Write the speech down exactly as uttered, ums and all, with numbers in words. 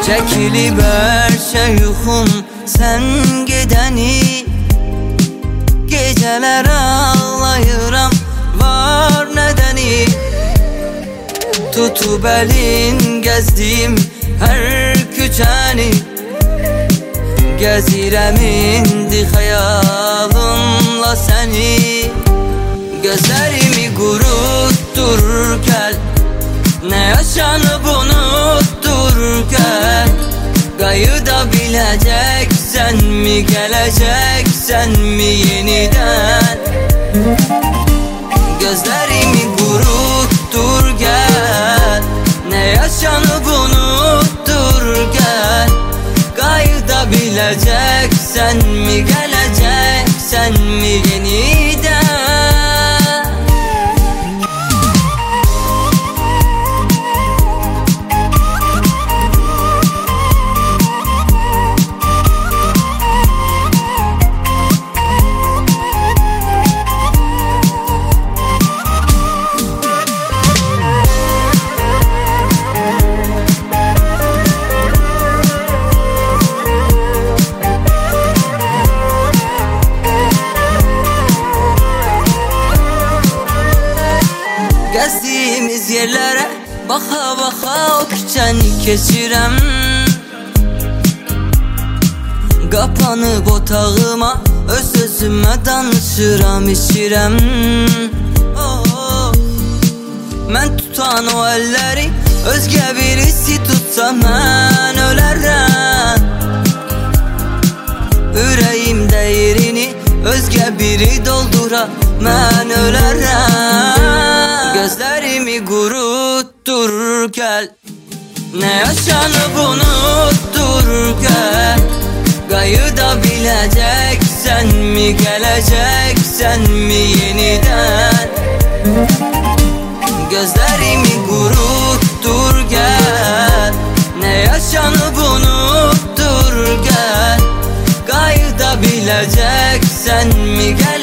Çekilip her şey yuxum sen gedəni. Geceler ağlayıram, var nedeni. Tutub elin gezdim her küçəni. Gezirəm indi xəyalımla səni. Gözlerimi qurutdur gəl, ne yaşanıb unuttur gəl. Qayıda biləcəksən mi, gələcəksən mi yeniden? Gözlerimi qurutdur gəl, ne yaşanıb unuttur gəl. Qayıda biləcəksən mi, gələcəksən mi yeniden? Gezdiğimiz yerlere baka baka o küçəni keçirəm. Qapanıb otağıma öz özümə danışıram, içirəm. oh. Mən tutan o əlləri özgə birisi tutsa mən ölərəm. Ürəyimdə yerini özgə biri doldura mən ölərəm. Gözlerimi qurutdur gəl, ne yaşanıb unuttur gəl. Qayıda biləcəksən mi, gələcəksən mi yeniden? Gözlerimi qurutdur gəl, ne yaşanıb unuttur gəl. Qayıda biləcəksən mi, gələcəksən